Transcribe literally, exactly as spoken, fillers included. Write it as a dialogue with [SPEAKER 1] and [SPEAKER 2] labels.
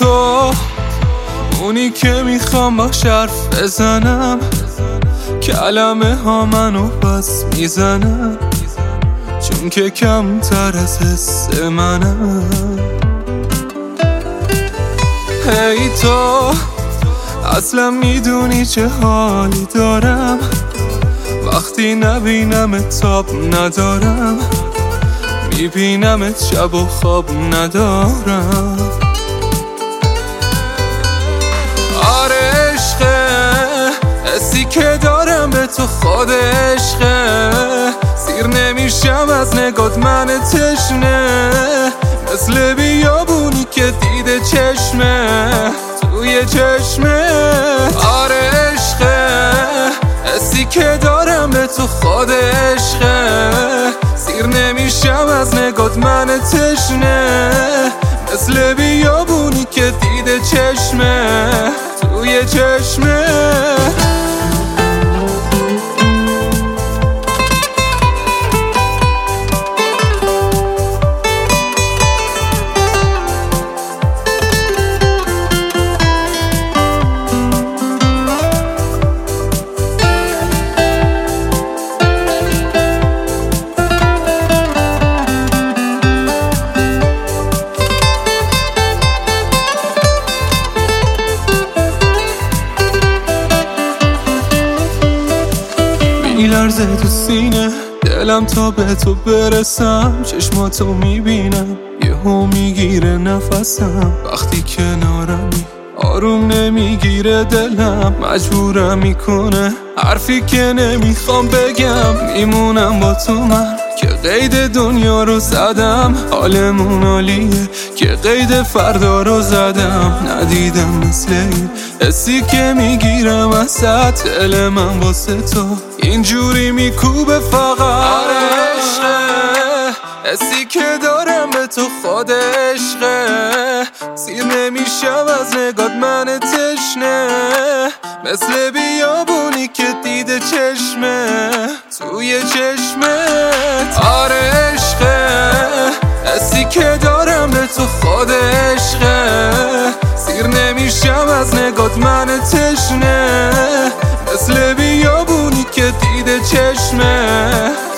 [SPEAKER 1] تو اونی که میخوام با حرف بزنم، کلمه ها منو بس میزنم، چون که کمتر از حس منم. هی تو اصلا میدونی چه حالی دارم، وقتی نبینم تاب ندارم، میبینمت شب و خواب ندارم. آره عشقه، حسی که دارم به تو خود عشقه، سیر نمیشم از نگات من تشنه، مثل بیابونی که دیده چشمه توی چشمه. آره عشقه، حسی که دارم به تو خود عشقه، سیر نمیشم از نگات من تشنه، مثل بیابونی که دیده چشمه توی چشمه. میلرزه تو سینه دلم تا به تو برسم، چشماتو میبینم یهو میگیره نفسم، وقتی کنارمی آروم نمیگیره دلم، مجبورم میکنه حرفی که نمیخوام بگم، میمونم با تو من که قید دنیا رو زدم، حالمون عالیه که قید فردا رو زدم، ندیدم مثل این حسی که میگیرم ازت، دل من واسه تو اینجوری میکوبه فقط. آره عشقه، حسی که دارم به تو خود عشقه، سیر نمیشم از نگات من تشنه، مثل بیابونی که دیده چشمه توی چشمت. آره عشقه، حسی که دارم به تو خود عشقه، سیر نمیشم از نگات من تشنه، مثل بیابونی که دیده چشمه